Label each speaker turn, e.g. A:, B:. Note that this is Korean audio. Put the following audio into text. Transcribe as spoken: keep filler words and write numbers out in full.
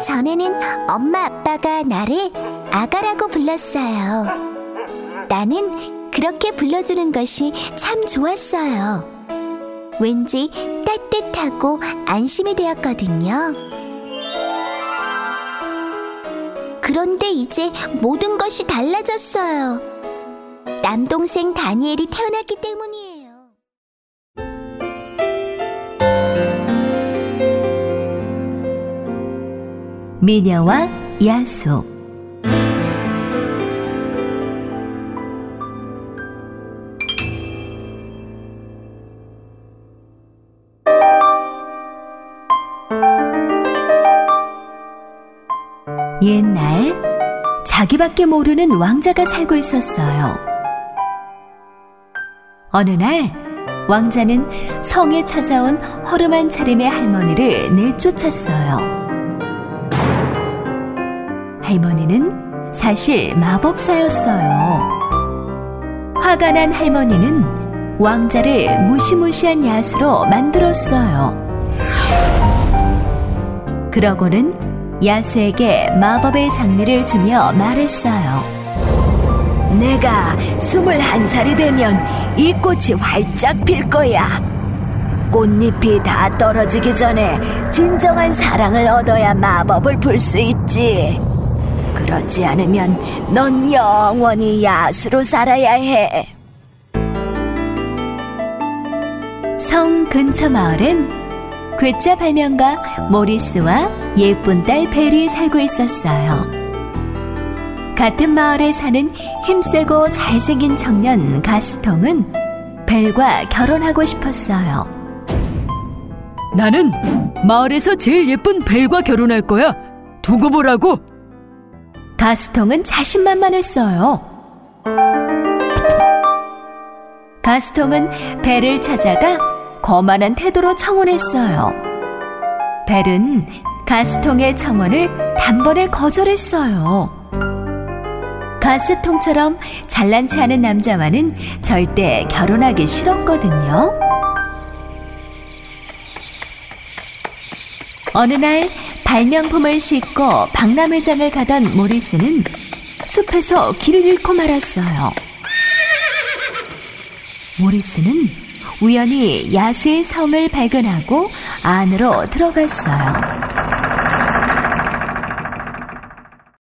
A: 전에는 엄마 아빠가 나를 아가라고 불렀어요. 나는 그렇게 불러주는 것이 참 좋았어요. 왠지 따뜻하고 안심이 되었거든요. 그런데 이제 모든 것이 달라졌어요. 남동생 다니엘이 태어났기 때문이에요.
B: 미녀와 야수. 옛날 자기밖에 모르는 왕자가 살고 있었어요. 어느 날 왕자는 성에 찾아온 허름한 차림의 할머니를 내쫓았어요. 할머니는 사실 마법사였어요. 화가 난 할머니는 왕자를 무시무시한 야수로 만들었어요. 그러고는 야수에게 마법의 장미를 주며 말했어요. 내가 스물한 살이 되면 이 꽃이 활짝 필 거야. 꽃잎이 다 떨어지기 전에 진정한 사랑을 얻어야 마법을 풀 수 있지. 그렇지 않으면 넌 영원히 야수로 살아야 해. 성 근처 마을엔 괴짜 발명가 모리스와 예쁜 딸 벨이 살고 있었어요. 같은 마을에 사는 힘세고 잘생긴 청년 가스통은 벨과 결혼하고 싶었어요.
C: 나는 마을에서 제일 예쁜 벨과 결혼할 거야. 두고 보라고.
B: 가스통은 자신만만했어요. 가스통은 벨을 찾아가 거만한 태도로 청혼했어요. 벨은 가스통의 청혼을 단번에 거절했어요. 가스통처럼 잘난치 않은 남자와는 절대 결혼하기 싫었거든요. 어느 날 발명품을 싣고 박람회장을 가던 모리스는 숲에서 길을 잃고 말았어요. 모리스는 우연히 야수의 성을 발견하고 안으로 들어갔어요.